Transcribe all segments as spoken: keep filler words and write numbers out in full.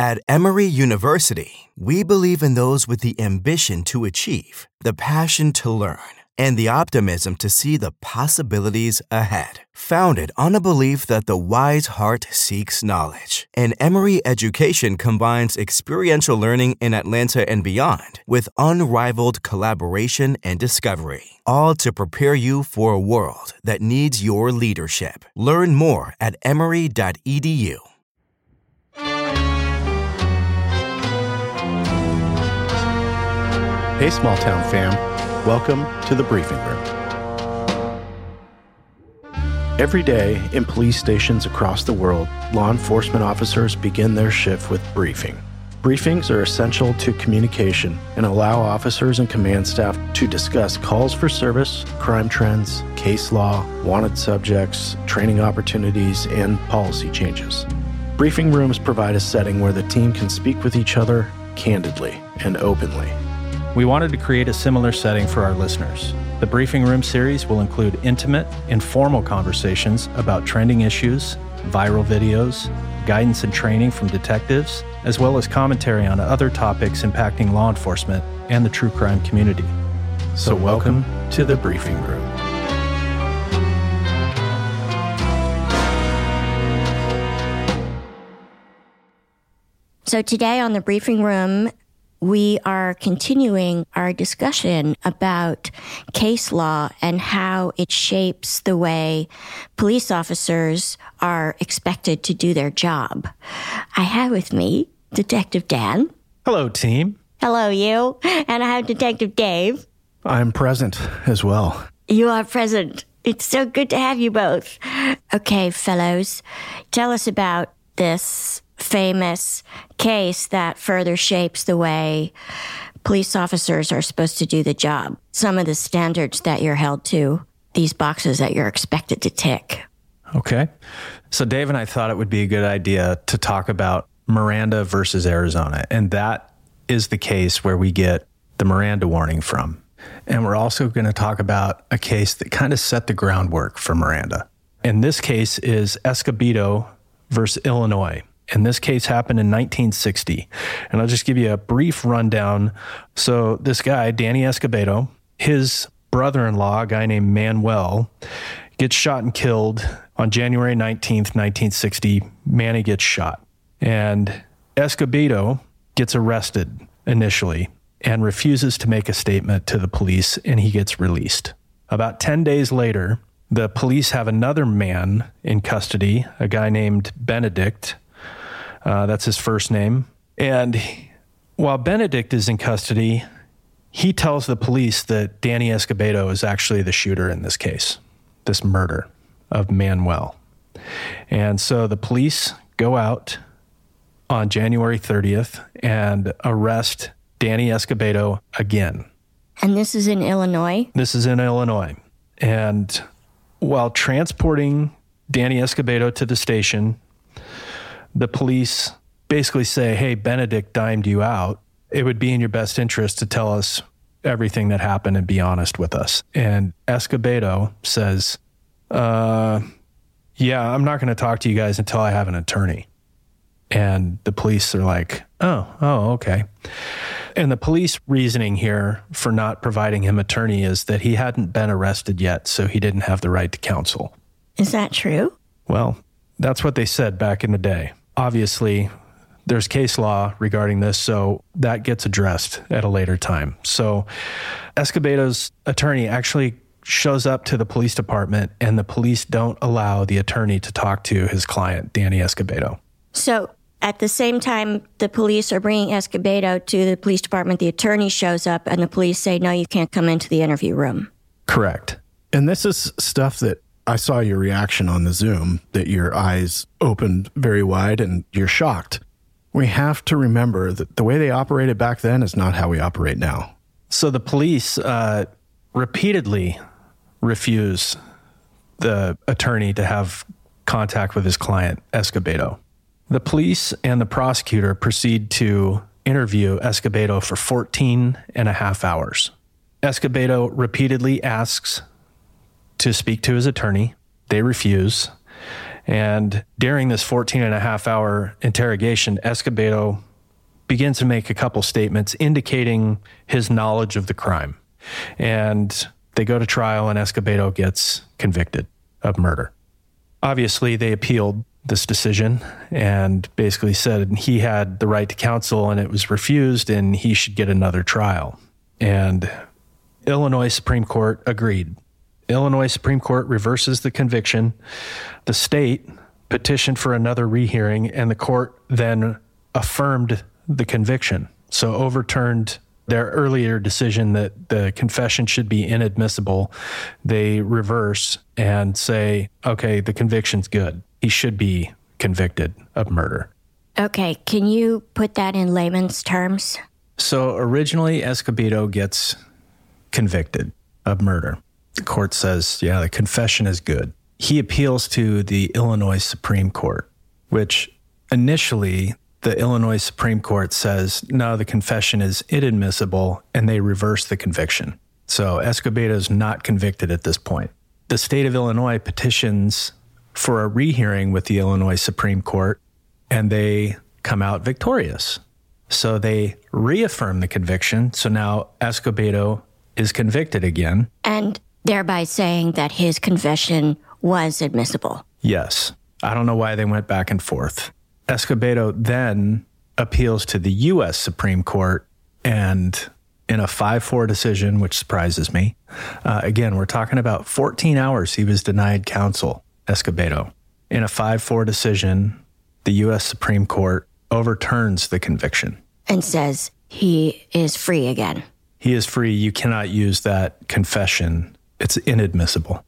At Emory University, we believe in those with the ambition to achieve, the passion to learn, and the optimism to see the possibilities ahead. Founded on a belief that the wise heart seeks knowledge, and Emory education combines experiential learning in Atlanta and beyond with unrivaled collaboration and discovery, all to prepare you for a world that needs your leadership. Learn more at emory dot e d u. Hey, small town fam. Welcome to the briefing room. Every day in police stations across the world, law enforcement officers begin their shift with briefing. Briefings are essential to communication and allow officers and command staff to discuss calls for service, crime trends, case law, wanted subjects, training opportunities, and policy changes. Briefing rooms provide a setting where the team can speak with each other candidly and openly. We wanted to create a similar setting for our listeners. The Briefing Room series will include intimate, informal conversations about trending issues, viral videos, guidance and training from detectives, as well as commentary on other topics impacting law enforcement and the true crime community. So welcome to the Briefing Room. So today on the Briefing Room, we are continuing our discussion about case law and how it shapes the way police officers are expected to do their job. I have with me Detective Dan. Hello, team. Hello, you. And I have Detective Dave. I'm present as well. You are present. It's so good to have you both. Okay, fellows, tell us about this famous case that further shapes the way police officers are supposed to do the job. Some of the standards that you're held to, these boxes that you're expected to tick. Okay. So Dave and I thought it would be a good idea to talk about Miranda versus Arizona. And that is the case where we get the Miranda warning from. And we're also going to talk about a case that kind of set the groundwork for Miranda. And this case is Escobedo versus Illinois. And this case happened in nineteen sixty. And I'll just give you a brief rundown. So this guy, Danny Escobedo, his brother-in-law, a guy named Manuel, gets shot and killed on January nineteenth, nineteen sixty. Manny gets shot. And Escobedo gets arrested initially and refuses to make a statement to the police, and he gets released. About ten days later, the police have another man in custody, a guy named Benedict. Uh, that's his first name. And while Benedict is in custody, he tells the police that Danny Escobedo is actually the shooter in this case, this murder of Manuel. And so the police go out on January thirtieth and arrest Danny Escobedo again. And this is in Illinois? This is in Illinois. And while transporting Danny Escobedo to the station, the police basically say, hey, Benedict dimed you out. It would be in your best interest to tell us everything that happened and be honest with us. And Escobedo says, uh, yeah, I'm not going to talk to you guys until I have an attorney. And the police are like, oh, oh, okay. And the police reasoning here for not providing him attorney is that he hadn't been arrested yet, so he didn't have the right to counsel. Is that true? Well, that's what they said back in the day. Obviously, there's case law regarding this, so that gets addressed at a later time. So Escobedo's attorney actually shows up to the police department, and the police don't allow the attorney to talk to his client, Danny Escobedo. So at the same time the police are bringing Escobedo to the police department, the attorney shows up, and the police say, no, you can't come into the interview room. Correct. And this is stuff that I saw your reaction on the Zoom, that your eyes opened very wide and you're shocked. We have to remember that the way they operated back then is not how we operate now. So the police uh, repeatedly refuse the attorney to have contact with his client, Escobedo. The police and the prosecutor proceed to interview Escobedo for fourteen and a half hours. Escobedo repeatedly asks to speak to his attorney. They refuse. And during this fourteen and a half hour interrogation, Escobedo begins to make a couple statements indicating his knowledge of the crime. And they go to trial, and Escobedo gets convicted of murder. Obviously, they appealed this decision and basically said he had the right to counsel and it was refused and he should get another trial. And Illinois Supreme Court agreed. Illinois Supreme Court reverses the conviction. The state petitioned for another rehearing, and the court then affirmed the conviction. So overturned their earlier decision that the confession should be inadmissible. They reverse and say, okay, the conviction's good. He should be convicted of murder. Okay, can you put that in layman's terms? So originally, Escobedo gets convicted of murder. The court says, yeah, the confession is good. He appeals to the Illinois Supreme Court, which initially the Illinois Supreme Court says, no, the confession is inadmissible, and they reverse the conviction. So Escobedo is not convicted at this point. The state of Illinois petitions for a rehearing with the Illinois Supreme Court, and they come out victorious. So they reaffirm the conviction. So now Escobedo is convicted again. And thereby saying that his confession was admissible. Yes. I don't know why they went back and forth. Escobedo then appeals to the U S Supreme Court, and in a five four decision, which surprises me, uh, again, we're talking about fourteen hours he was denied counsel, Escobedo. In a five four decision, the U S Supreme Court overturns the conviction. And says he is free again. He is free. You cannot use that confession. It's inadmissible.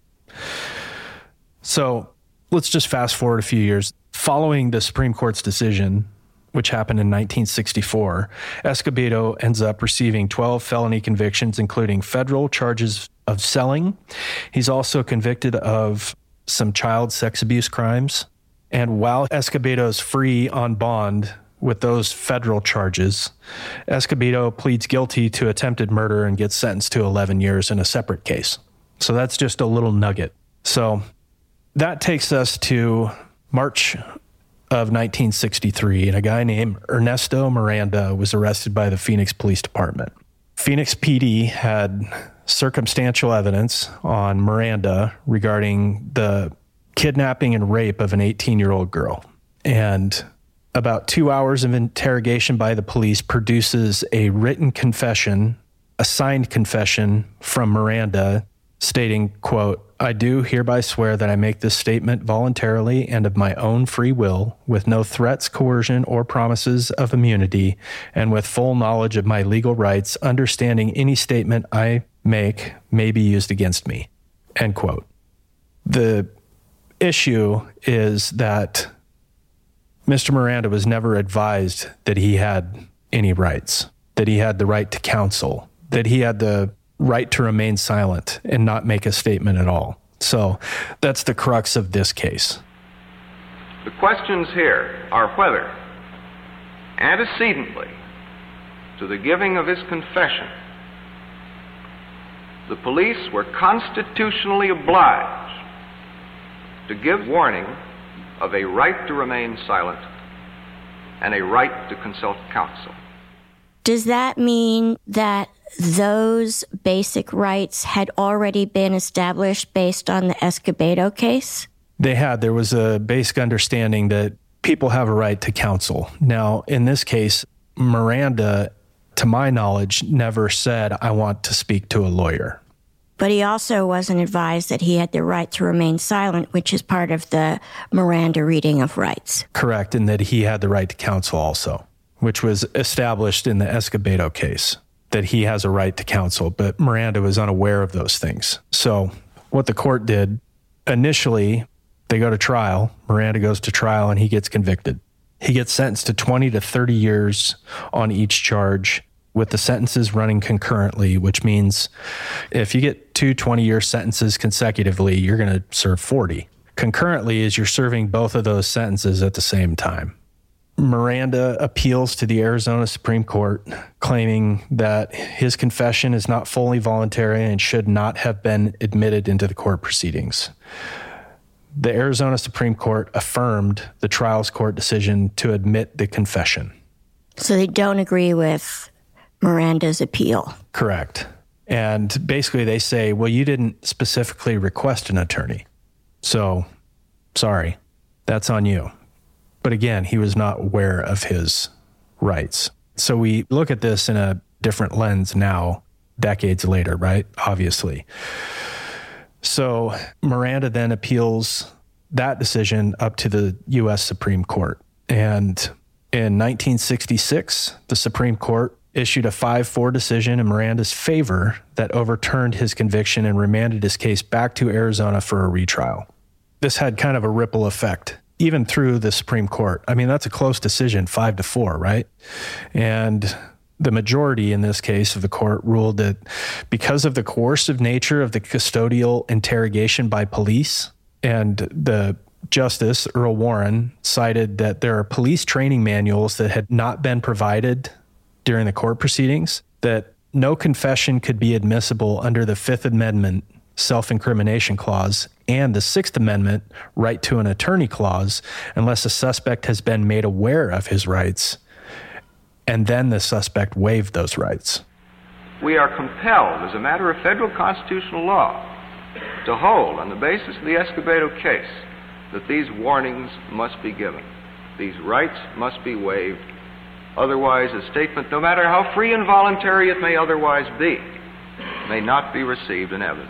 So let's just fast forward a few years. Following the Supreme Court's decision, which happened in nineteen sixty-four, Escobedo ends up receiving twelve felony convictions, including federal charges of selling. He's also convicted of some child sex abuse crimes. And while Escobedo is free on bond with those federal charges, Escobedo pleads guilty to attempted murder and gets sentenced to eleven years in a separate case. So that's just a little nugget. So that takes us to March of nineteen sixty-three, and a guy named Ernesto Miranda was arrested by the Phoenix Police Department. Phoenix P D had circumstantial evidence on Miranda regarding the kidnapping and rape of an eighteen-year-old girl. And about two hours of interrogation by the police produces a written confession, a signed confession from Miranda stating, quote, I do hereby swear that I make this statement voluntarily and of my own free will, with no threats, coercion, or promises of immunity, and with full knowledge of my legal rights, understanding any statement I make may be used against me, end quote. The issue is that Mister Miranda was never advised that he had any rights, that he had the right to counsel, that he had the right to remain silent and not make a statement at all. So that's the crux of this case. The questions here are whether, antecedently to the giving of his confession, the police were constitutionally obliged to give warning of a right to remain silent and a right to consult counsel. Does that mean that those basic rights had already been established based on the Escobedo case? They had. There was a basic understanding that people have a right to counsel. Now, in this case, Miranda, to my knowledge, never said, I want to speak to a lawyer. But he also wasn't advised that he had the right to remain silent, which is part of the Miranda reading of rights. Correct, and that he had the right to counsel also, which was established in the Escobedo case, that he has a right to counsel, but Miranda was unaware of those things. So what the court did, initially, they go to trial. Miranda goes to trial, and he gets convicted. He gets sentenced to twenty to thirty years on each charge, with the sentences running concurrently, which means if you get two twenty-year sentences consecutively, you're going to serve forty. Concurrently is you're serving both of those sentences at the same time. Miranda appeals to the Arizona Supreme Court, claiming that his confession is not fully voluntary and should not have been admitted into the court proceedings. the Arizona Supreme Court affirmed the trials court decision to admit the confession. So they don't agree with Miranda's appeal. Correct. And basically they say, well, you didn't specifically request an attorney. So, sorry, that's on you. But again, he was not aware of his rights. So we look at this in a different lens now, decades later, right? Obviously. So Miranda then appeals that decision up to the U S Supreme Court. And in nineteen sixty-six, the Supreme Court issued a five four decision in Miranda's favor that overturned his conviction and remanded his case back to Arizona for a retrial. This had kind of a ripple effect, even through the Supreme Court. I mean, that's a close decision, five to four, right? And the majority in this case of the court ruled that because of the coercive nature of the custodial interrogation by police, and the Justice Earl Warren cited that there are police training manuals that had not been provided during the court proceedings, that no confession could be admissible under the Fifth Amendment self-incrimination clause and the Sixth Amendment right to an attorney clause unless a suspect has been made aware of his rights, and then the suspect waived those rights. We are compelled, as a matter of federal constitutional law, to hold, on the basis of the Escobedo case, that these warnings must be given. These rights must be waived. Otherwise, a statement, no matter how free and voluntary it may otherwise be, may not be received in evidence.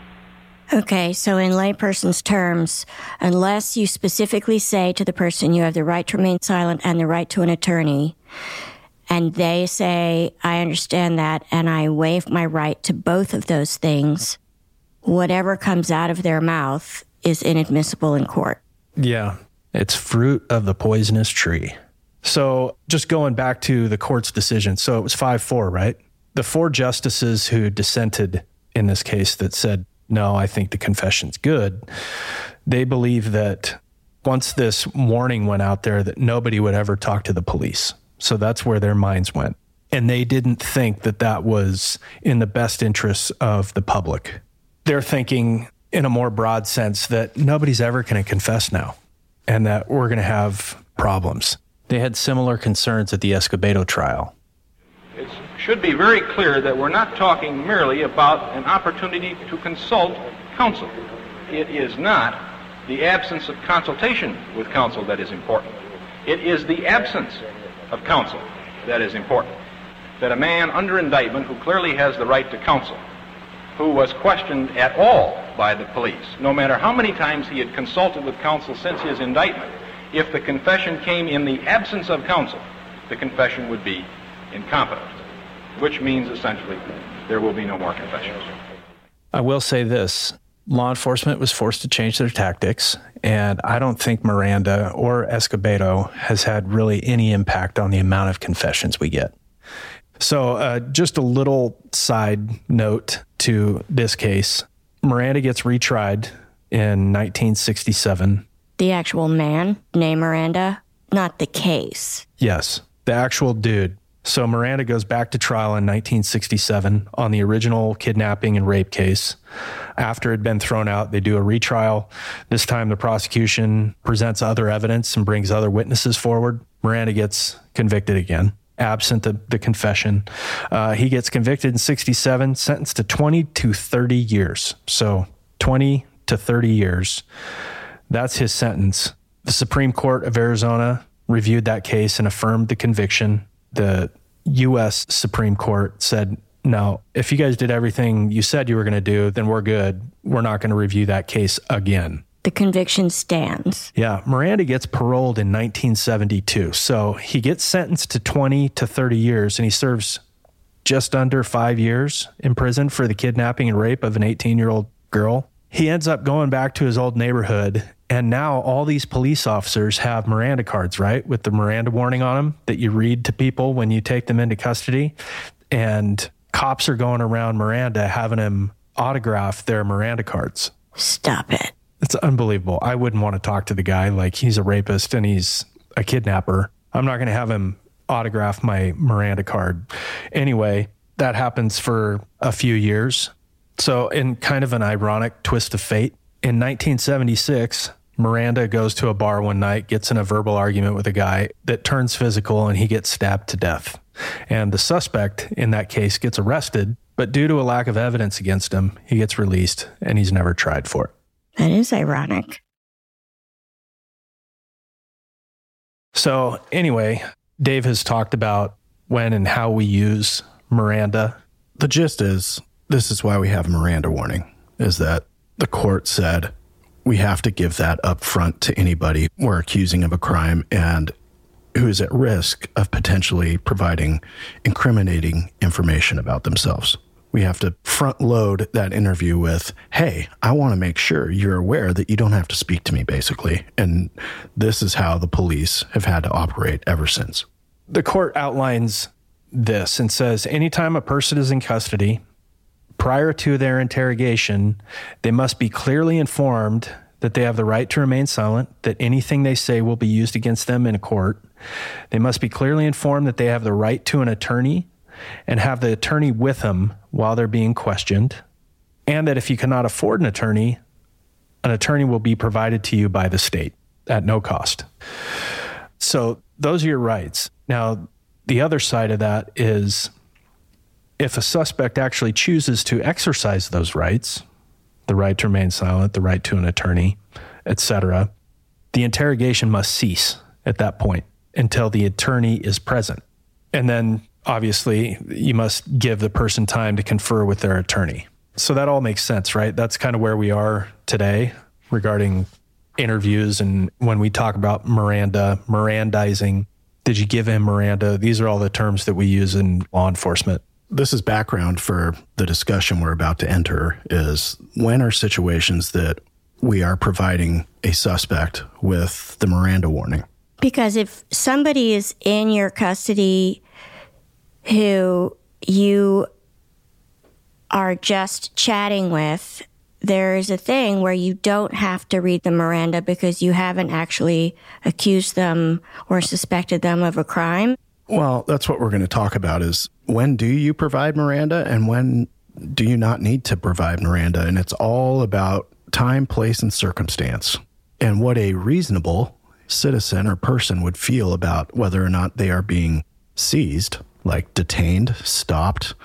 Okay, so in layperson's terms, unless you specifically say to the person you have the right to remain silent and the right to an attorney, and they say, I understand that, and I waive my right to both of those things, whatever comes out of their mouth is inadmissible in court. Yeah, it's fruit of the poisonous tree. So just going back to the court's decision, so it was five four, right? The four justices who dissented in this case that said, no, I think the confession's good, they believe that once this warning went out there that nobody would ever talk to the police. So that's where their minds went. And they didn't think that that was in the best interests of the public. They're thinking in a more broad sense that nobody's ever going to confess now and that we're going to have problems. They had similar concerns at the Escobedo trial. It should be very clear that we're not talking merely about an opportunity to consult counsel. It is not the absence of consultation with counsel that is important. It is the absence of counsel that is important. That a man under indictment who clearly has the right to counsel, who was questioned at all by the police, no matter how many times he had consulted with counsel since his indictment, if the confession came in the absence of counsel, the confession would be incompetent, which means essentially there will be no more confessions. I will say this. Law enforcement was forced to change their tactics, and I don't think Miranda or Escobedo has had really any impact on the amount of confessions we get. So uh, just a little side note to this case. Miranda gets retried in nineteen sixty-seven. The actual man named Miranda, not the case. Yes, the actual dude. So Miranda goes back to trial in nineteen sixty-seven on the original kidnapping and rape case. After it had been thrown out, they do a retrial. This time the prosecution presents other evidence and brings other witnesses forward. Miranda gets convicted again, absent the, the confession. Uh, he gets convicted in sixty-seven, sentenced to twenty to thirty years. So twenty to thirty years. That's his sentence. The Supreme Court of Arizona reviewed that case and affirmed the conviction. The U S Supreme Court said, no, if you guys did everything you said you were going to do, then we're good. We're not going to review that case again. The conviction stands. Yeah, Miranda gets paroled in nineteen seventy-two. So he gets sentenced to twenty to thirty years, and he serves just under five years in prison for the kidnapping and rape of an eighteen-year-old girl. He ends up going back to his old neighborhood, and now all these police officers have Miranda cards, right? With the Miranda warning on them that you read to people when you take them into custody. And cops are going around Miranda having him autograph their Miranda cards. Stop it. It's unbelievable. I wouldn't want to talk to the guy like he's a rapist and he's a kidnapper. I'm not going to have him autograph my Miranda card. Anyway, that happens for a few years. So in kind of an ironic twist of fate, in nineteen seventy-six, Miranda goes to a bar one night, gets in a verbal argument with a guy that turns physical, and he gets stabbed to death. And the suspect in that case gets arrested, but due to a lack of evidence against him, he gets released and he's never tried for it. That is ironic. So anyway, Dave has talked about when and how we use Miranda. The gist is, this is why we have a Miranda warning, is that the court said we have to give that up front to anybody we're accusing of a crime and who is at risk of potentially providing incriminating information about themselves. We have to front load that interview with, hey, I want to make sure you're aware that you don't have to speak to me, basically. And this is how the police have had to operate ever since. The court outlines this and says, anytime a person is in custody, prior to their interrogation, they must be clearly informed that they have the right to remain silent, that anything they say will be used against them in a court. They must be clearly informed that they have the right to an attorney and have the attorney with them while they're being questioned, and that if you cannot afford an attorney, an attorney will be provided to you by the state at no cost. So those are your rights. Now, the other side of that is if a suspect actually chooses to exercise those rights, the right to remain silent, the right to an attorney, et cetera, the interrogation must cease at that point until the attorney is present. And then obviously you must give the person time to confer with their attorney. So that all makes sense, right? That's kind of where we are today regarding interviews. And when we talk about Miranda, Mirandizing, did you give him Miranda? These are all the terms that we use in law enforcement. This is background for the discussion we're about to enter, is when are situations that we are providing a suspect with the Miranda warning? Because if somebody is in your custody who you are just chatting with, there's a thing where you don't have to read the Miranda because you haven't actually accused them or suspected them of a crime. Well, that's what we're going to talk about is when do you provide Miranda and when do you not need to provide Miranda? And it's all about time, place, and circumstance and what a reasonable citizen or person would feel about whether or not they are being seized, like detained, stopped,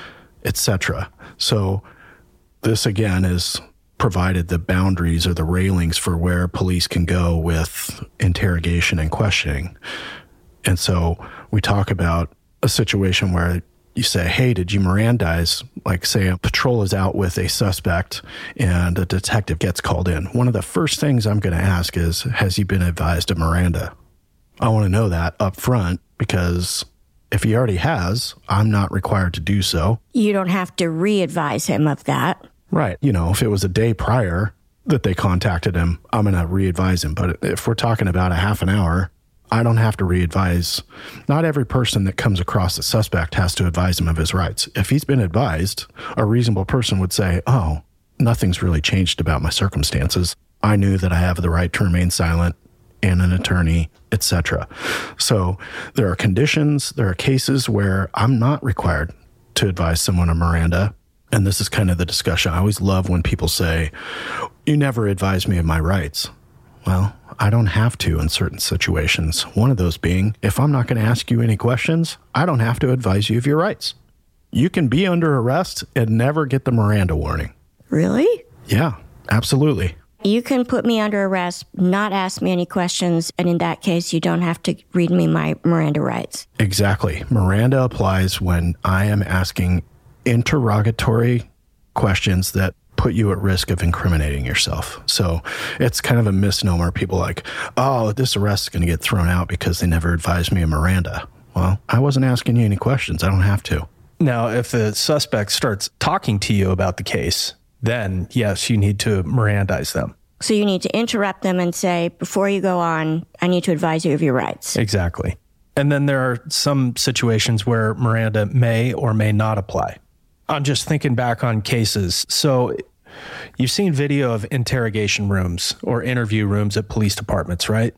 et cetera. So this, again, is provided the boundaries or the railings for where police can go with interrogation and questioning. And so we talk about a situation where you say, hey, did you Mirandize? Like, say a patrol is out with a suspect and a detective gets called in. One of the first things I'm going to ask is, has he been advised of Miranda? I want to know that up front because if he already has, I'm not required to do so. You don't have to re-advise him of that. Right. You know, if it was a day prior that they contacted him, I'm going to re-advise him. But if we're talking about a half an hour, I don't have to re-advise. Not every person that comes across a suspect has to advise him of his rights. If he's been advised, a reasonable person would say, oh, nothing's really changed about my circumstances. I knew that I have the right to remain silent and an attorney, et cetera. So there are conditions, there are cases where I'm not required to advise someone of Miranda. And this is kind of the discussion. I always love when people say, you never advised me of my rights. Well, I don't have to in certain situations. One of those being, if I'm not going to ask you any questions, I don't have to advise you of your rights. You can be under arrest and never get the Miranda warning. Really? Yeah, absolutely. You can put me under arrest, not ask me any questions, and in that case, you don't have to read me my Miranda rights. Exactly. Miranda applies when I am asking interrogatory questions that put you at risk of incriminating yourself. So it's kind of a misnomer. People are like, oh, this arrest is going to get thrown out because they never advised me of Miranda. Well, I wasn't asking you any questions. I don't have to. Now, if the suspect starts talking to you about the case, then yes, you need to Mirandize them. So you need to interrupt them and say, before you go on, I need to advise you of your rights. Exactly. And then there are some situations where Miranda may or may not apply. I'm just thinking back on cases. So you've seen video of interrogation rooms or interview rooms at police departments, right?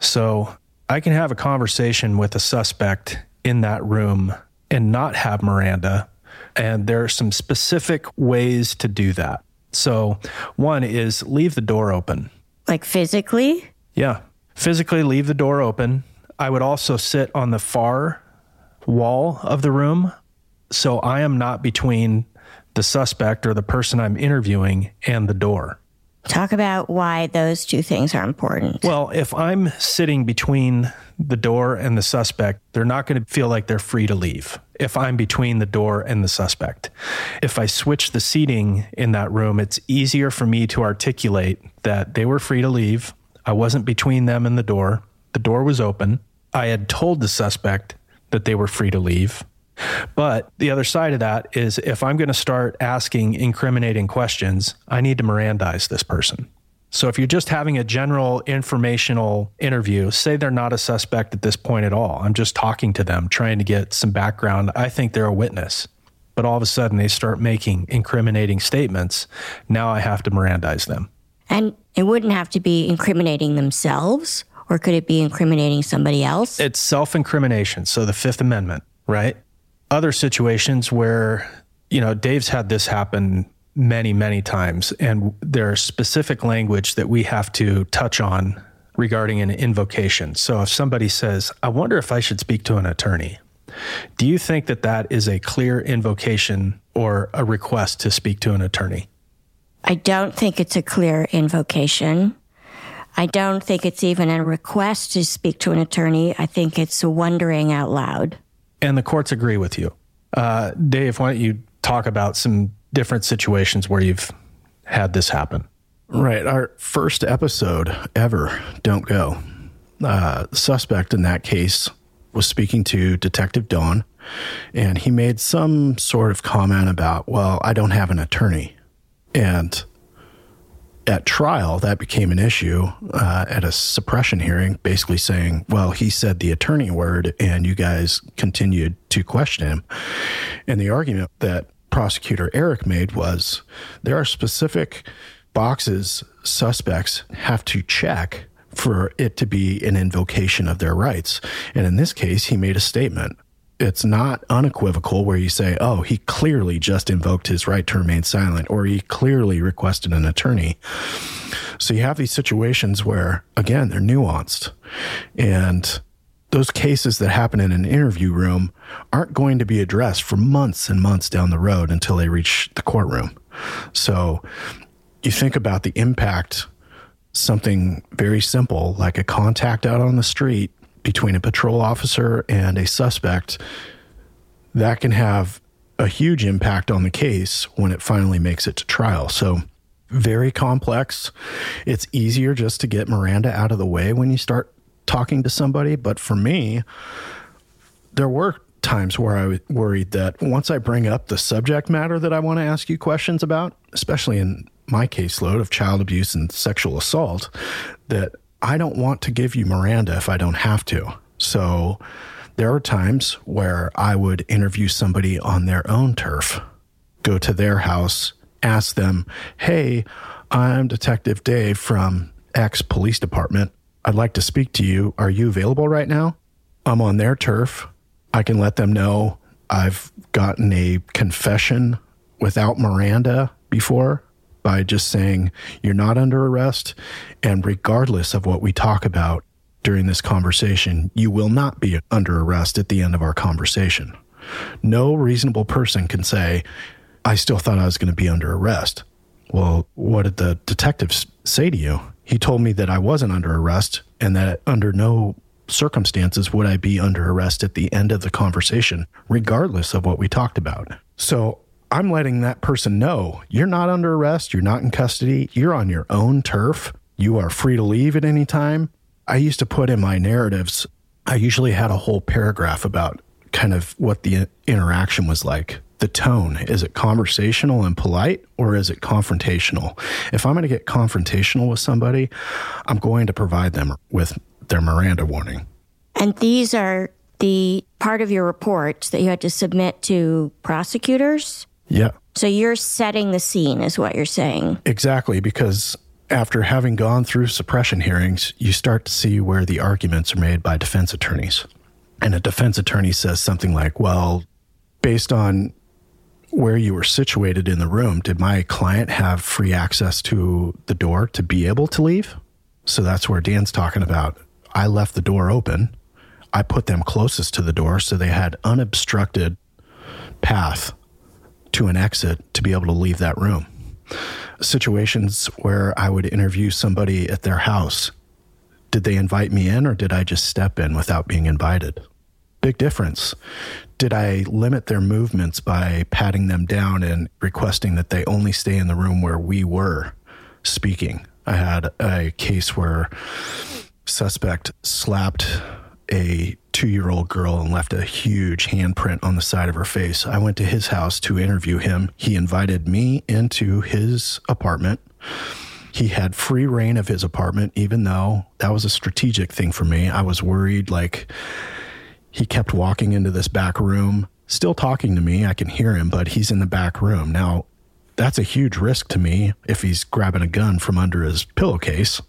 So I can have a conversation with a suspect in that room and not have Miranda. And there are some specific ways to do that. So one is leave the door open. Like physically? Yeah. Physically leave the door open. I would also sit on the far wall of the room, so I am not between the suspect or the person I'm interviewing and the door. Talk about why those two things are important. Well, if I'm sitting between the door and the suspect, they're not going to feel like they're free to leave if I'm between the door and the suspect. If I switch the seating in that room, it's easier for me to articulate that they were free to leave. I wasn't between them and the door. The door was open. I had told the suspect that they were free to leave. But the other side of that is if I'm going to start asking incriminating questions, I need to Mirandize this person. So if you're just having a general informational interview, say they're not a suspect at this point at all. I'm just talking to them, trying to get some background. I think they're a witness. But all of a sudden they start making incriminating statements. Now I have to Mirandize them. And it wouldn't have to be incriminating themselves, or could it be incriminating somebody else? It's self-incrimination. So the Fifth Amendment, right? Other situations where, you know, Dave's had this happen many, many times, and there's specific language that we have to touch on regarding an invocation. So if somebody says, I wonder if I should speak to an attorney, do you think that that is a clear invocation or a request to speak to an attorney? I don't think it's a clear invocation. I don't think it's even a request to speak to an attorney. I think it's wondering out loud. And the courts agree with you. Uh, Dave, why don't you talk about some different situations where you've had this happen? Right. Our first episode ever, Don't Go. Uh, the suspect in that case was speaking to Detective Dawn, and he made some sort of comment about, well, I don't have an attorney. And at trial, that became an issue uh, at a suppression hearing, basically saying, well, he said the attorney word, and you guys continued to question him. And the argument that prosecutor Eric made was there are specific boxes suspects have to check for it to be an invocation of their rights. And in this case, he made a statement. It's not unequivocal where you say, oh, he clearly just invoked his right to remain silent, or he clearly requested an attorney. So you have these situations where, again, they're nuanced. And those cases that happen in an interview room aren't going to be addressed for months and months down the road until they reach the courtroom. So you think about the impact, something very simple like a contact out on the street between a patrol officer and a suspect, that can have a huge impact on the case when it finally makes it to trial. So very complex. It's easier just to get Miranda out of the way when you start talking to somebody. But for me, there were times where I was worried that once I bring up the subject matter that I want to ask you questions about, especially in my caseload of child abuse and sexual assault, that I don't want to give you Miranda if I don't have to. So there are times where I would interview somebody on their own turf, go to their house, ask them, hey, I'm Detective Dave from X Police Department. I'd like to speak to you. Are you available right now? I'm on their turf. I can let them know I've gotten a confession without Miranda before, by just saying you're not under arrest, and regardless of what we talk about during this conversation, you will not be under arrest at the end of our conversation. No reasonable person can say, I still thought I was going to be under arrest. Well, what did the detectives say to you? He told me that I wasn't under arrest and that under no circumstances would I be under arrest at the end of the conversation, regardless of what we talked about. So I'm letting that person know you're not under arrest. You're not in custody. You're on your own turf. You are free to leave at any time. I used to put in my narratives, I usually had a whole paragraph about kind of what the interaction was like. The tone, is it conversational and polite, or is it confrontational? If I'm going to get confrontational with somebody, I'm going to provide them with their Miranda warning. And these are the part of your report that you had to submit to prosecutors? Yeah. So you're setting the scene is what you're saying. Exactly, because after having gone through suppression hearings, you start to see where the arguments are made by defense attorneys. And a defense attorney says something like, well, based on where you were situated in the room. Did my client have free access to the door to be able to leave? So that's where Dan's talking about. I left the door open. I put them closest to the door so they had unobstructed path to an exit to be able to leave that room. Situations where I would interview somebody at their house. Did they invite me in, or did I just step in without being invited? Big difference. Did I limit their movements by patting them down and requesting that they only stay in the room where we were speaking? I had a case where suspect slapped a two-year-old girl and left a huge handprint on the side of her face. I went to his house to interview him. He invited me into his apartment. He had free reign of his apartment, even though that was a strategic thing for me. I was worried, like, he kept walking into this back room, still talking to me. I can hear him, but he's in the back room. Now, that's a huge risk to me if he's grabbing a gun from under his pillowcase.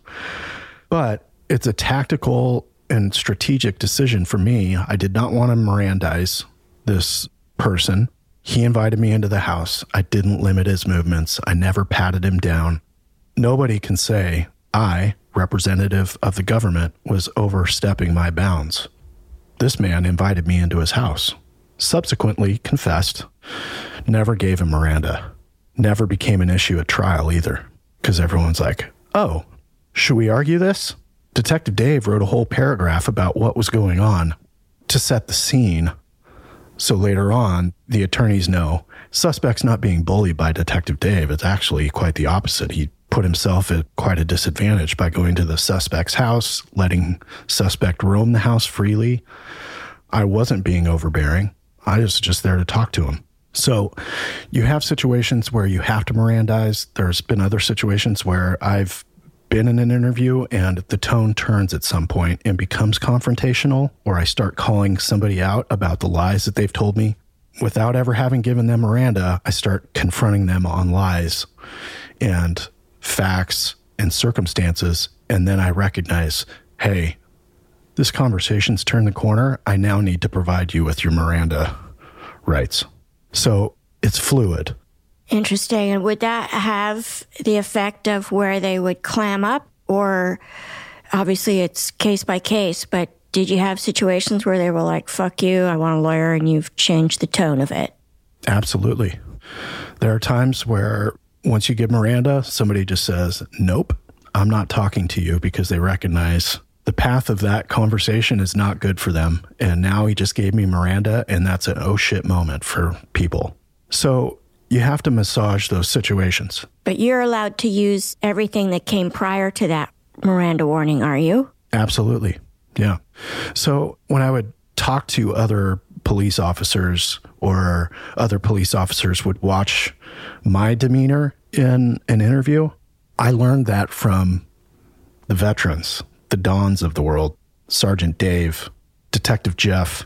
But it's a tactical and strategic decision for me. I did not want to Mirandize this person. He invited me into the house. I didn't limit his movements. I never patted him down. Nobody can say I, representative of the government, was overstepping my bounds. This man invited me into his house, subsequently confessed, never gave him Miranda, never became an issue at trial either, because everyone's like, oh, should we argue this? Detective Dave wrote a whole paragraph about what was going on to set the scene. So later on, the attorneys know suspect's not being bullied by Detective Dave. It's actually quite the opposite. He put himself at quite a disadvantage by going to the suspect's house, letting suspect roam the house freely. I wasn't being overbearing. I was just there to talk to him. So you have situations where you have to Mirandize. There's been other situations where I've been in an interview and the tone turns at some point and becomes confrontational, or I start calling somebody out about the lies that they've told me. Without ever having given them Miranda, I start confronting them on lies and facts and circumstances, and then I recognize, hey, this conversation's turned the corner. I now need to provide you with your Miranda rights. So it's fluid. Interesting. And would that have the effect of where they would clam up? Or obviously it's case by case, but did you have situations where they were like, fuck you, I want a lawyer, and you've changed the tone of it? Absolutely. There are times where once you give Miranda, somebody just says, nope, I'm not talking to you, because they recognize the path of that conversation is not good for them. And now he just gave me Miranda, and that's an oh shit moment for people. So you have to massage those situations. But you're allowed to use everything that came prior to that Miranda warning, are you? Absolutely. Yeah. So when I would talk to other police officers, or other police officers would watch my demeanor in an interview, I learned that from the veterans, the dons of the world, Sergeant Dave, Detective Jeff,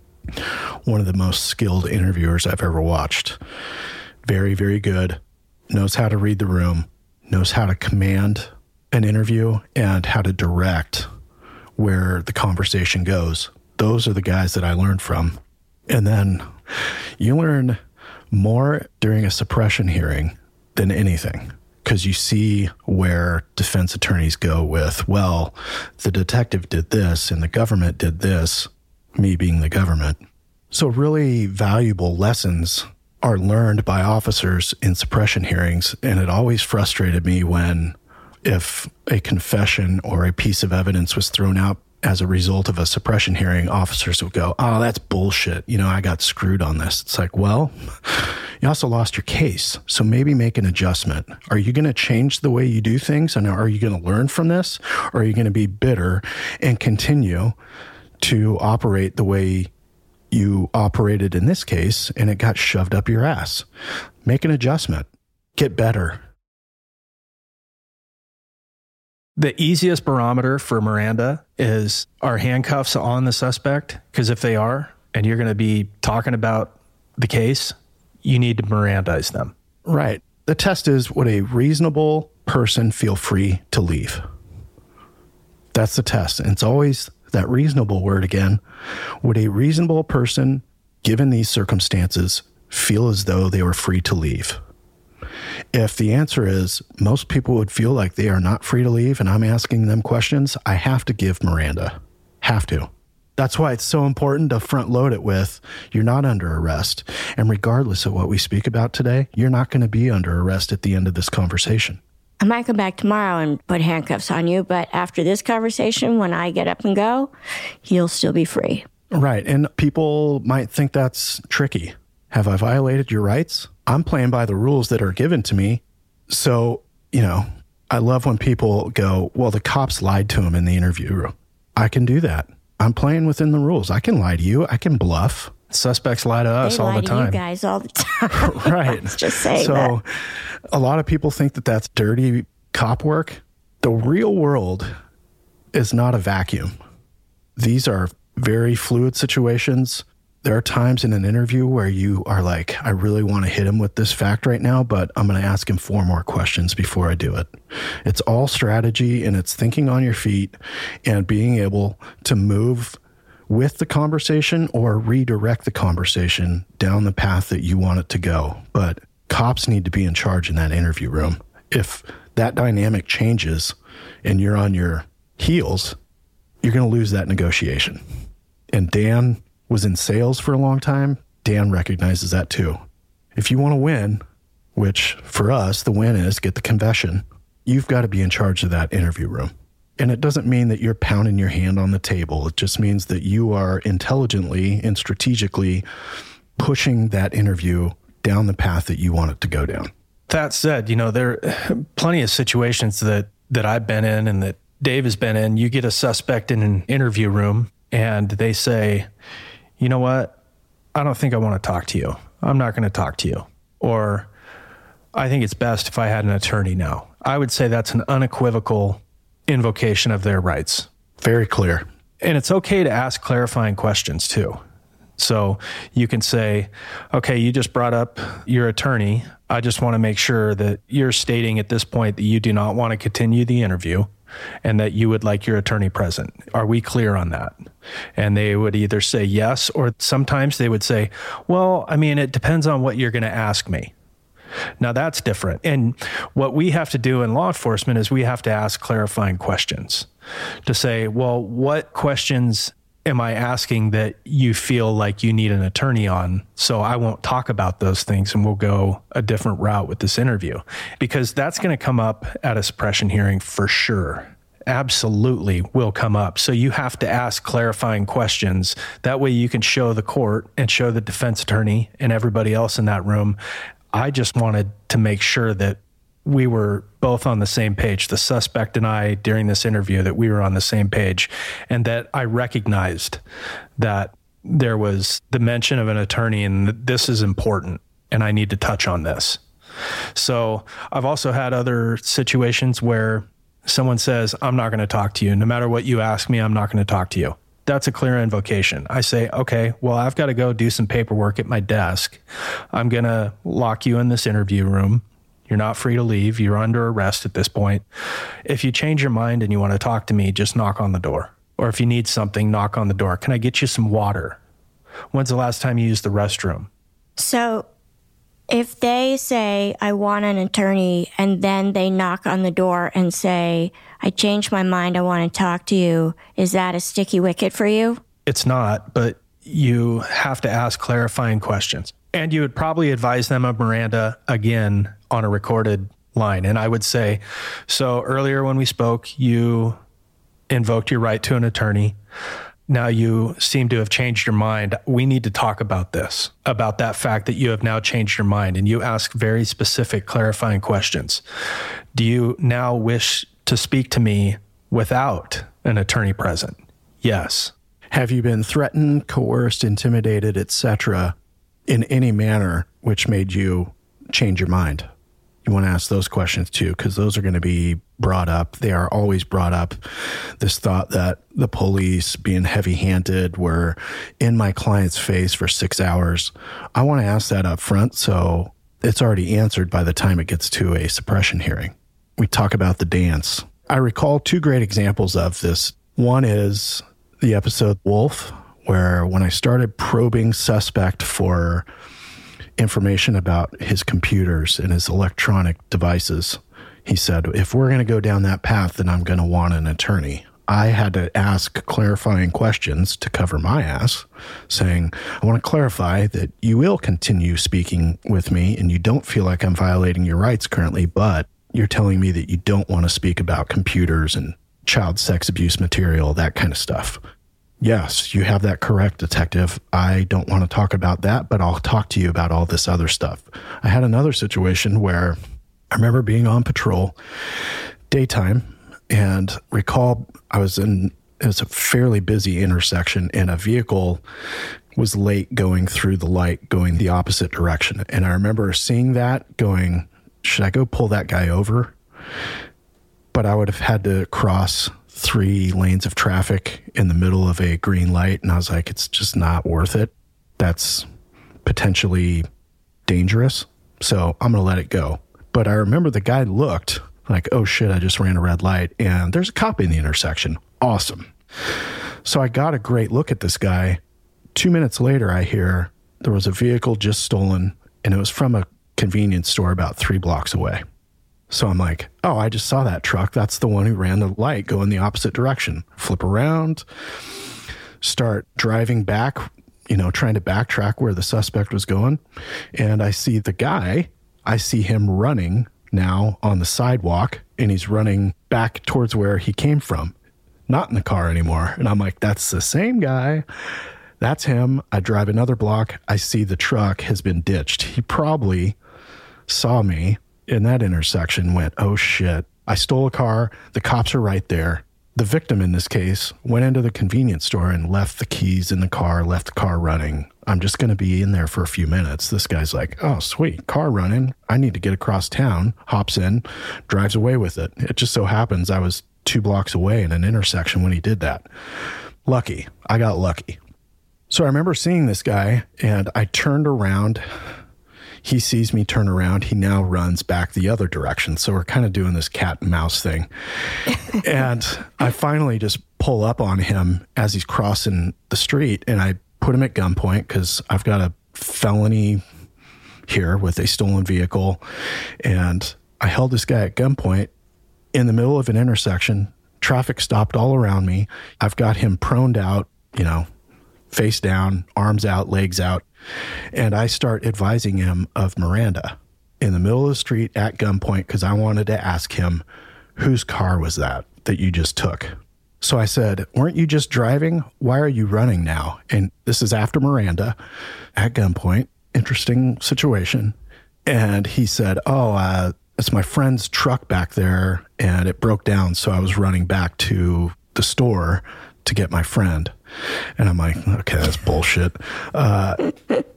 one of the most skilled interviewers I've ever watched. Very, very good, knows how to read the room, knows how to command an interview and how to direct where the conversation goes. Those are the guys that I learned from. And then you learn more during a suppression hearing than anything, because you see where defense attorneys go with, well, the detective did this and the government did this, me being the government. So really valuable lessons are learned by officers in suppression hearings. And it always frustrated me when, if a confession or a piece of evidence was thrown out as a result of a suppression hearing, officers would go, oh, that's bullshit. You know, I got screwed on this. It's like, well, you also lost your case. So maybe make an adjustment. Are you going to change the way you do things? And are you going to learn from this? Or are you going to be bitter and continue to operate the way you operated in this case and it got shoved up your ass? Make an adjustment. Get better. The easiest barometer for Miranda is, are handcuffs on the suspect? Because if they are, and you're going to be talking about the case, you need to Mirandize them. Right. The test is, would a reasonable person feel free to leave? That's the test. And it's always that reasonable word again. Would a reasonable person, given these circumstances, feel as though they were free to leave? If the answer is most people would feel like they are not free to leave and I'm asking them questions, I have to give Miranda. Have to. That's why it's so important to front load it with, you're not under arrest. And regardless of what we speak about today, you're not going to be under arrest at the end of this conversation. I might come back tomorrow and put handcuffs on you, but after this conversation, when I get up and go, you'll still be free. Right. And people might think that's tricky. Have I violated your rights? I'm playing by the rules that are given to me. So, you know, I love when people go, well, the cops lied to him in the interview room. I can do that. I'm playing within the rules. I can lie to you. I can bluff. Suspects lie to us they all lie the time. To you guys all the time. Right. Just saying so that. A lot of people think that that's dirty cop work. The real world is not a vacuum. These are very fluid situations. There are times in an interview where you are like, I really want to hit him with this fact right now, but I'm going to ask him four more questions before I do it. It's all strategy, and it's thinking on your feet and being able to move with the conversation or redirect the conversation down the path that you want it to go. But cops need to be in charge in that interview room. If that dynamic changes and you're on your heels, you're going to lose that negotiation. And Dan was in sales for a long time. Dan recognizes that too. If you want to win, which for us, the win is get the confession, you've got to be in charge of that interview room. And it doesn't mean that you're pounding your hand on the table. It just means that you are intelligently and strategically pushing that interview down the path that you want it to go down. That said, you know, there are plenty of situations that, that I've been in and that Dave has been in. You get a suspect in an interview room and they say, you know what? I don't think I want to talk to you. I'm not going to talk to you. Or I think it's best if I had an attorney now. I would say that's an unequivocal invocation of their rights. Very clear. And it's okay to ask clarifying questions too. So you can say, okay, you just brought up your attorney. I just want to make sure that you're stating at this point that you do not want to continue the interview and that you would like your attorney present. Are we clear on that? And they would either say yes, or sometimes they would say, well, I mean, it depends on what you're going to ask me. Now that's different. And what we have to do in law enforcement is we have to ask clarifying questions to say, well, what questions am I asking that you feel like you need an attorney on? So I won't talk about those things and we'll go a different route with this interview, because that's going to come up at a suppression hearing for sure. Absolutely will come up. So you have to ask clarifying questions. That way you can show the court and show the defense attorney and everybody else in that room, I just wanted to make sure that we were both on the same page, the suspect and I, during this interview, that we were on the same page, and that I recognized that there was the mention of an attorney and that this is important and I need to touch on this. So I've also had other situations where someone says, I'm not going to talk to you. No matter what you ask me, I'm not going to talk to you. That's a clear invocation. I say, okay, well, I've got to go do some paperwork at my desk. I'm going to lock you in this interview room. You're not free to leave. You're under arrest at this point. If you change your mind and you want to talk to me, just knock on the door. Or if you need something, knock on the door. Can I get you some water? When's the last time you used the restroom? So if they say, I want an attorney, and then they knock on the door and say, I changed my mind, I want to talk to you, is that a sticky wicket for you? It's not, but you have to ask clarifying questions. And you would probably advise them of Miranda again on a recorded line. And I would say, so earlier when we spoke, you invoked your right to an attorney. Now you seem to have changed your mind. We need to talk about this, about that fact that you have now changed your mind. And you ask very specific clarifying questions. Do you now wish to speak to me without an attorney present? Yes. Have you been threatened, coerced, intimidated, et cetera, in any manner which made you change your mind? You want to ask those questions too, because those are going to be brought up. They are always brought up. This thought that the police being heavy-handed were in my client's face for six hours. I want to ask that up front so it's already answered by the time it gets to a suppression hearing. We talk about the dance. I recall two great examples of this. One is the episode Wolf, where when I started probing suspect for information about his computers and his electronic devices. He said, if we're going to go down that path, then I'm going to want an attorney. I had to ask clarifying questions to cover my ass, saying, I want to clarify that you will continue speaking with me and you don't feel like I'm violating your rights currently, but you're telling me that you don't want to speak about computers and child sex abuse material, that kind of stuff. Yes, you have that correct, detective. I don't want to talk about that, but I'll talk to you about all this other stuff. I had another situation where I remember being on patrol daytime and recall I was in, it was a fairly busy intersection and a vehicle was late going through the light, going the opposite direction. And I remember seeing that going, should I go pull that guy over? But I would have had to cross three lanes of traffic in the middle of a green light. And I was like, it's just not worth it. That's potentially dangerous. So I'm going to let it go. But I remember the guy looked like, oh shit, I just ran a red light and there's a cop in the intersection. Awesome. So I got a great look at this guy. Two minutes later, I hear there was a vehicle just stolen and it was from a convenience store about three blocks away. So I'm like, oh, I just saw that truck. That's the one who ran the light going the opposite direction. Flip around, start driving back, you know, trying to backtrack where the suspect was going. And I see the guy, I see him running now on the sidewalk and he's running back towards where he came from, not in the car anymore. And I'm like, that's the same guy. That's him. I drive another block. I see the truck has been ditched. He probably saw me in that intersection, went, oh shit, I stole a car. The cops are right there. The victim in this case went into the convenience store and left the keys in the car, left the car running. I'm just going to be in there for a few minutes. This guy's like, oh, sweet, car running. I need to get across town, hops in, drives away with it. It just so happens I was two blocks away in an intersection when he did that. Lucky. I got lucky. So I remember seeing this guy and I turned around. He sees me turn around. He now runs back the other direction. So we're kind of doing this cat and mouse thing. And I finally just pull up on him as he's crossing the street and I put him at gunpoint because I've got a felony here with a stolen vehicle. And I held this guy at gunpoint in the middle of an intersection. Traffic stopped all around me. I've got him proned out, you know, face down, arms out, legs out. And I start advising him of Miranda in the middle of the street at gunpoint because I wanted to ask him, whose car was that that you just took? So I said, weren't you just driving? Why are you running now? And this is after Miranda at gunpoint. Interesting situation. And he said, oh, uh, it's my friend's truck back there and it broke down. So I was running back to the store to get my friend. And I'm like, okay, that's bullshit. Uh,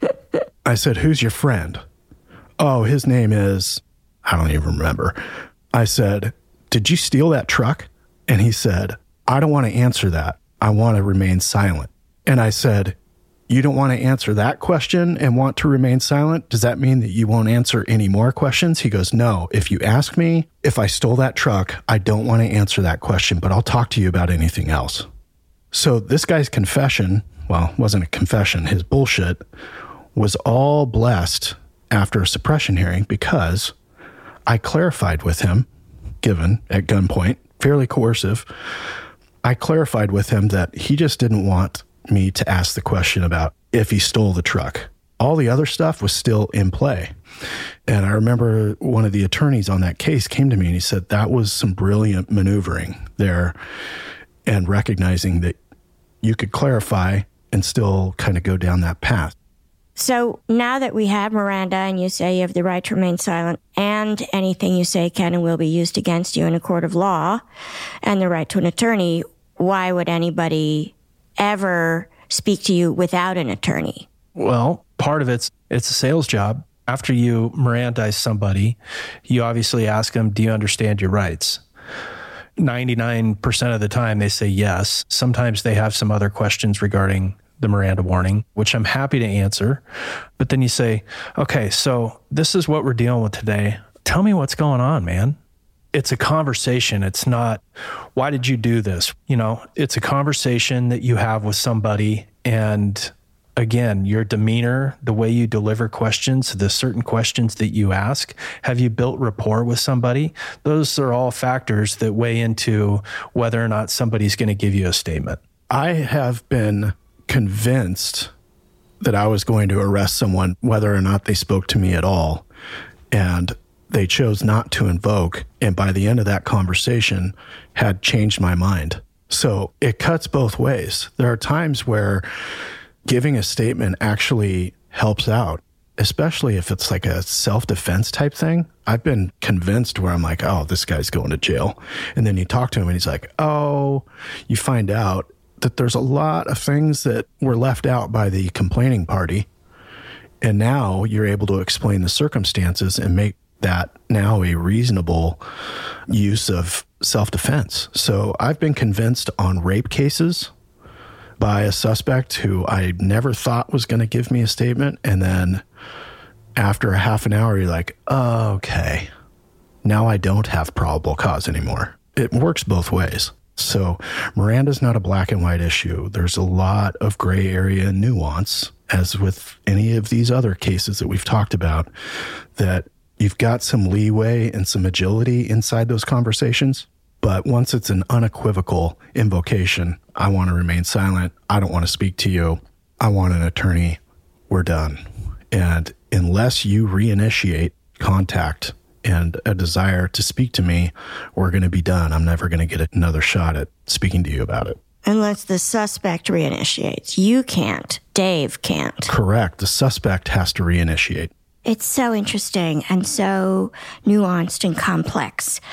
I said, who's your friend? Oh, his name is, I don't even remember. I said, did you steal that truck? And he said, I don't want to answer that. I want to remain silent. And I said, you don't want to answer that question and want to remain silent? Does that mean that you won't answer any more questions? He goes, no, if you ask me if I stole that truck, I don't want to answer that question, but I'll talk to you about anything else. So this guy's confession, well, wasn't a confession, his bullshit was all blessed after a suppression hearing because I clarified with him, given at gunpoint, fairly coercive, I clarified with him that he just didn't want me to ask the question about if he stole the truck. All the other stuff was still in play. And I remember one of the attorneys on that case came to me and he said, that was some brilliant maneuvering there and recognizing that you could clarify and still kind of go down that path. So now that we have Miranda and you say you have the right to remain silent and anything you say can and will be used against you in a court of law and the right to an attorney, why would anybody ever speak to you without an attorney? Well, part of it's it's a sales job. After you Mirandize somebody, you obviously ask them, do you understand your rights? ninety-nine percent of the time they say yes. Sometimes they have some other questions regarding the Miranda warning, which I'm happy to answer. But then you say, okay, so this is what we're dealing with today. Tell me what's going on, man. It's a conversation. It's not, why did you do this? You know, it's a conversation that you have with somebody. And again, your demeanor, the way you deliver questions, the certain questions that you ask, have you built rapport with somebody? Those are all factors that weigh into whether or not somebody's going to give you a statement. I have been convinced that I was going to arrest someone, whether or not they spoke to me at all. And they chose not to invoke. And by the end of that conversation, had changed my mind. So it cuts both ways. There are times where giving a statement actually helps out, especially if it's like a self-defense type thing. I've been convinced where I'm like, oh, this guy's going to jail. And then you talk to him and he's like, oh, you find out that there's a lot of things that were left out by the complaining party. And now you're able to explain the circumstances and make that now a reasonable use of self-defense. So I've been convinced on rape cases by a suspect who I never thought was going to give me a statement. And then after a half an hour, you're like, oh, okay, now I don't have probable cause anymore. It works both ways. So Miranda's not a black and white issue. There's a lot of gray area and nuance, as with any of these other cases that we've talked about, that you've got some leeway and some agility inside those conversations. But once it's an unequivocal invocation, I want to remain silent. I don't want to speak to you. I want an attorney. We're done. And unless you reinitiate contact and a desire to speak to me, we're going to be done. I'm never going to get another shot at speaking to you about it. Unless the suspect reinitiates. You can't. Dave can't. Correct. The suspect has to reinitiate. It's so interesting and so nuanced and complex.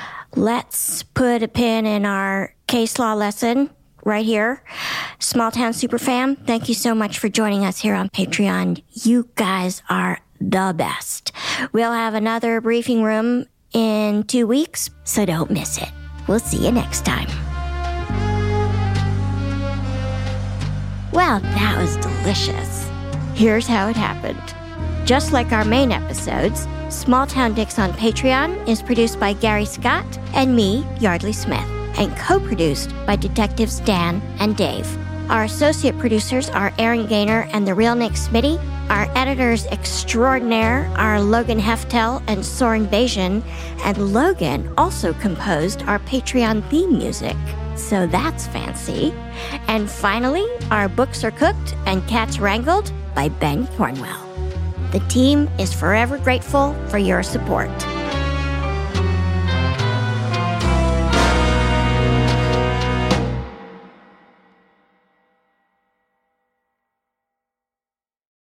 Let's put a pin in our case law lesson right here. Small Town Superfam, thank you so much for joining us here on Patreon. You guys are the best. We'll have another briefing room in two weeks, so don't miss it. We'll see you next time. Well, that was delicious. Here's how it happened. Just like our main episodes, Small Town Dicks on Patreon is produced by Gary Scott and me, Yardley Smith, and co-produced by Detectives Dan and Dave. Our associate producers are Aaron Gaynor and the real Nick Smitty. Our editors extraordinaire are Logan Heftel and Soren Bajan, and Logan also composed our Patreon theme music. So that's fancy. And finally, our books are cooked and cats wrangled by Ben Cornwell. The team is forever grateful for your support.